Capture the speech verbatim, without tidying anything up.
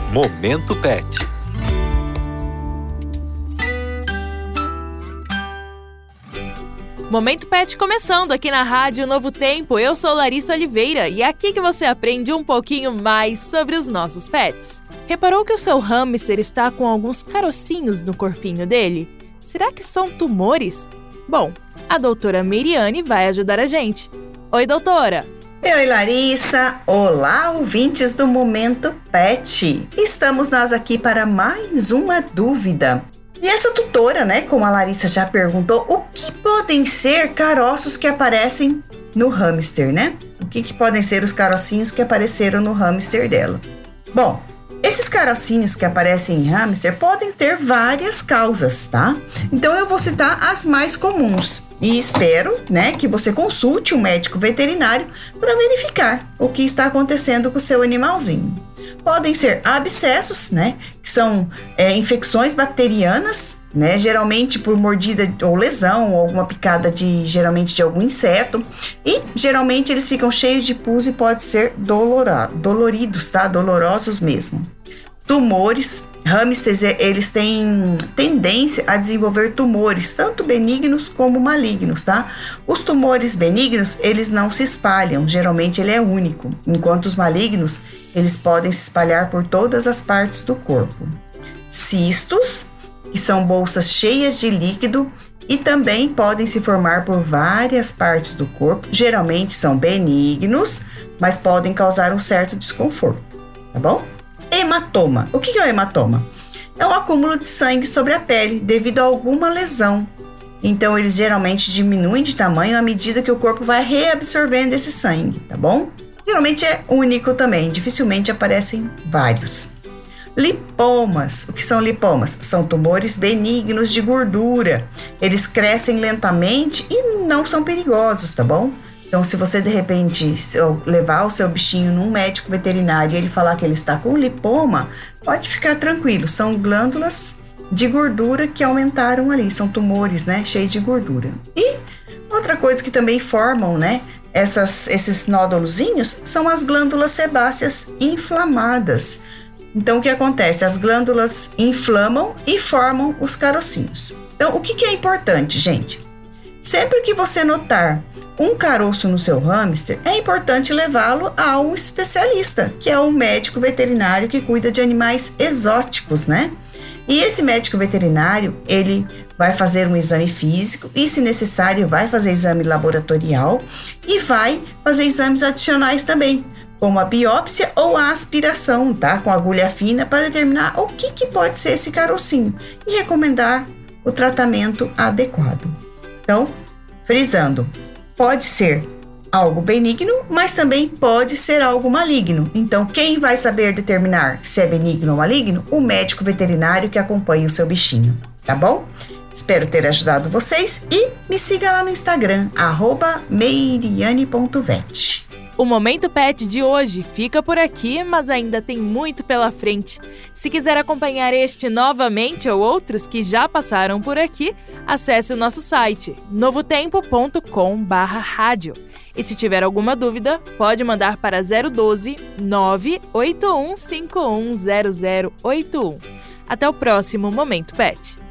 Momento Pet. Momento Pet começando aqui na Rádio Novo Tempo. Eu sou Larissa Oliveira e é aqui que você aprende um pouquinho mais sobre os nossos pets. Reparou que o seu hamster está com alguns carocinhos no corpinho dele? Será que são tumores? Bom, a doutora Miriane vai ajudar a gente. Oi, doutora! Oi, Larissa! Olá, ouvintes do Momento Pet! Estamos nós aqui para mais uma dúvida. E essa tutora, né, como a Larissa já perguntou, o que podem ser caroços que aparecem no hamster, né? O que, que podem ser os carocinhos que apareceram no hamster dela? Bom, esses carocinhos que aparecem em hamster podem ter várias causas, tá? Então eu vou citar as mais comuns e espero, né, que você consulte um médico veterinário para verificar o que está acontecendo com o seu animalzinho. Podem ser abscessos, né, que são é, infecções bacterianas, né, geralmente por mordida ou lesão ou alguma picada de, geralmente de algum inseto, e geralmente eles ficam cheios de pus e podem ser dolora, doloridos, tá, dolorosos mesmo. Tumores, hamsters, eles têm tendência a desenvolver tumores, tanto benignos como malignos, tá? Os tumores benignos, eles não se espalham, geralmente ele é único, enquanto os malignos, eles podem se espalhar por todas as partes do corpo. Cistos, que são bolsas cheias de líquido e também podem se formar por várias partes do corpo, geralmente são benignos, mas podem causar um certo desconforto, tá bom? Hematoma. O que é o hematoma? É um acúmulo de sangue sobre a pele devido a alguma lesão. Então, eles geralmente diminuem de tamanho à medida que o corpo vai reabsorvendo esse sangue, tá bom? Geralmente é único também, dificilmente aparecem vários. Lipomas. O que são lipomas? São tumores benignos de gordura. Eles crescem lentamente e não são perigosos, tá bom? Então, se você, de repente, levar o seu bichinho num médico veterinário e ele falar que ele está com lipoma, pode ficar tranquilo. São glândulas de gordura que aumentaram ali. São tumores, né? Cheios de gordura. E outra coisa que também formam, né? Essas, esses nódulozinhos são as glândulas sebáceas inflamadas. Então, o que acontece? As glândulas inflamam e formam os carocinhos. Então, o que, que é importante, gente? Sempre que você notar um caroço no seu hamster, é importante levá-lo a um especialista, que é um médico veterinário que cuida de animais exóticos, né? E esse médico veterinário, ele vai fazer um exame físico e, se necessário, vai fazer exame laboratorial e vai fazer exames adicionais também, como a biópsia ou a aspiração, tá? Com agulha fina, para determinar o que, que pode ser esse carocinho e recomendar o tratamento adequado. Então, frisando, pode ser algo benigno, mas também pode ser algo maligno. Então, quem vai saber determinar se é benigno ou maligno? O médico veterinário que acompanha o seu bichinho, tá bom? Espero ter ajudado vocês e me siga lá no Instagram, arroba meiriane ponto vet. O Momento Pet de hoje fica por aqui, mas ainda tem muito pela frente. Se quiser acompanhar este novamente ou outros que já passaram por aqui, acesse o nosso site novotempo ponto com barra rádio. E se tiver alguma dúvida, pode mandar para zero um dois, nove oito um cinco um zero zero oito um. Até o próximo Momento Pet.